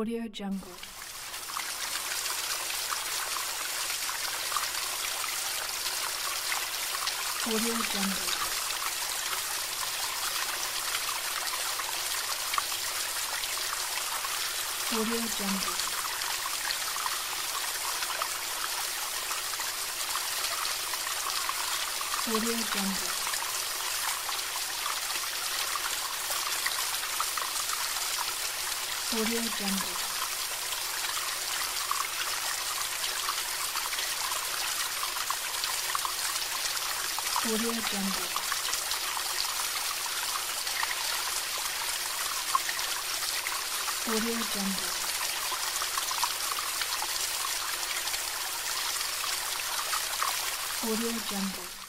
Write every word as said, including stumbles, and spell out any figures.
Audio Jungle. Audio Jungle. Audio Jungle. Audio Jungle. Audio Jungle. Audio Jungle. Audio Jungle. Audio Jungle.